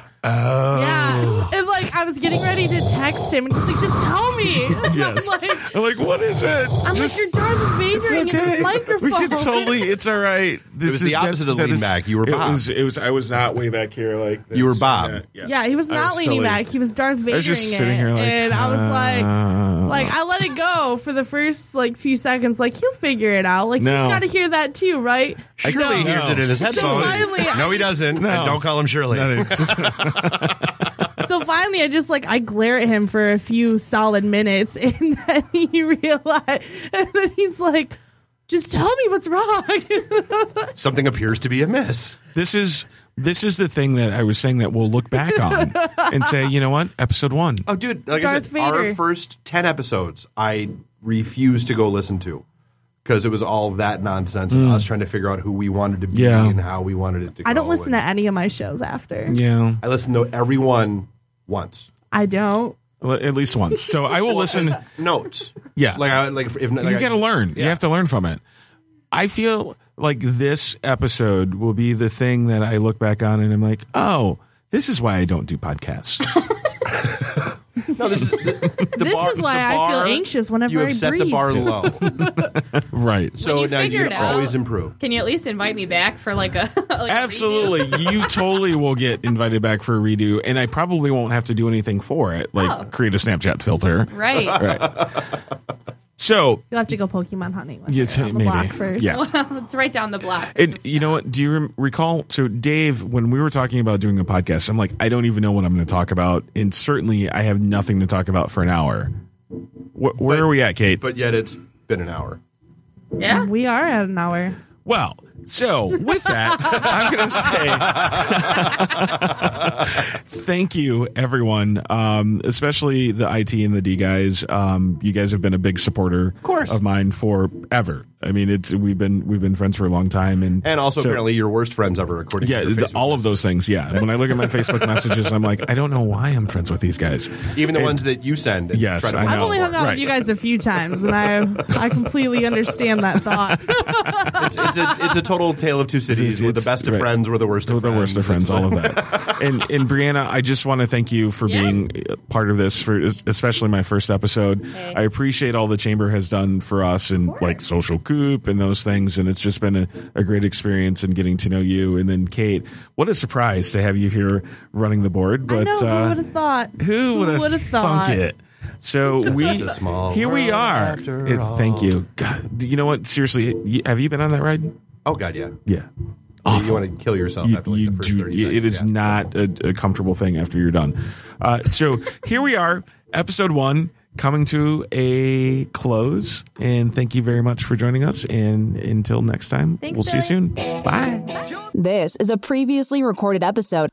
Yeah. And like I was getting ready to text him and he's like, just tell me. And Yes. I'm like, I'm like, what is it? I'm Just- like, you're Darth Vader in okay. the microphone. We can totally. It's all right. This was the is- opposite that's- of that lean is- back. You were it Bob. Was, it was. I was not way back here like this. You were Bob. Yeah. Yeah, he was I not was leaning totally- back. He was Darth Vadering I was just sitting it. here like, and I was like, uh, like I let it go for the first like few seconds. Like he'll figure it out. Like No. he's got to hear that too, right? Shirley No. hears it in his headphones. finally, I no, he just- doesn't. No. And don't call him Shirley. So finally, I just like I glare at him for a few solid minutes, and then he realized, and then he's like, "Just tell me what's wrong." Something appears to be amiss. this is this is the thing that I was saying that we'll look back on and say, you know what, episode one. Oh, dude, like Darth I said, our Vader. first ten episodes, I refused to go listen to because it was all that nonsense and us trying to figure out who we wanted to be Yeah. and how we wanted it to go. I don't listen and to any of my shows after. Yeah, I listened to every one once. I don't. well, at least once. So I will listen. Notes. Yeah. Like, I, like if, if like You I- got to learn. You Yeah. have to learn from it. I feel like this episode will be the thing that I look back on and I'm like, oh, this is why I don't do podcasts. No, this is the, the This bar- is why the I feel bar- anxious whenever you have I set breathe. the bar low. Right. So you now you figure can it out- always improve. Can you at least invite me back for like a like a redo? Absolutely. You totally will get invited back for a redo, and I probably won't have to do anything for it, like Oh. create a Snapchat filter. Right. Right. So, You'll have to go Pokemon hunting with yes, her on the maybe. block first. Yeah. Let's write down the block. And you know what? Do you rem- recall? So, Dave, when we were talking about doing a podcast, I'm like, I don't even know what I'm going to talk about, and certainly I have nothing to talk about for an hour. Wh- where But- are we at, Kate? But yet it's been an hour. Yeah. We are at an hour. Well, So with that, I'm going to say thank you, everyone, um, especially the I T and the D guys. Um, you guys have been a big supporter of, course. of mine forever. I mean, it's we've been we've been friends for a long time, and And also so- apparently your worst friends ever, according yeah, to your the, Facebook all of messages. those things. Yeah, when I look at my Facebook messages, I'm like, I don't know why I'm friends with these guys. Even the And- ones that you send. and Yes, try to I I've know. only hung out Right. with you guys a few times, and I I completely understand that thought. It's, it's, a, it's a total tale of two cities. We're the It's- best of right. friends. We're the worst of We're the friends. worst of friends, all of that. And and Brianna, I just want to thank you for Yeah. being part of this, for especially my first episode. Hey. I appreciate all the Chamber has done for us and like Social Coop and those things, and it's just been a, a great experience in getting to know you. And then Kate, what a surprise to have you here running the board. But I know, uh, who would have thought? who would would've have thought? thunk it? So we It's a small here we world are. after It- all. thank you. God, you know what? Seriously, you- have you been on that ride? Oh, God, yeah. Yeah. You want to kill yourself You, after like you the first do. thirty seconds. It is yeah. not a, a comfortable thing after you're done. Uh, so here we are, episode one, coming to a close. And thank you very much for joining us. And until next time, Thanks, we'll see you Billy. soon. Bye. This is a previously recorded episode